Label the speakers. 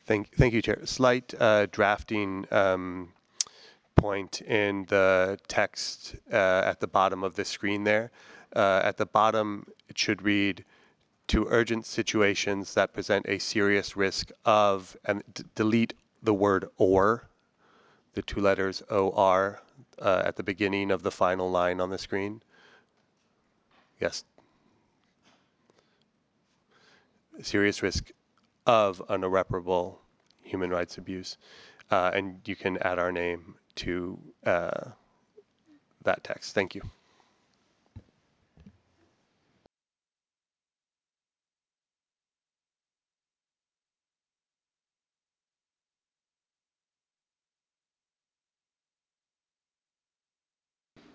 Speaker 1: Thank you, Chair. Slight drafting point in the text at the bottom of the screen there. At the bottom, it should read, to urgent situations that present a serious risk of, and delete the word or, the two letters OR at the beginning of the final line on the screen. Yes. Serious risk of an irreparable human rights abuse. And you can add our name to that text. Thank you.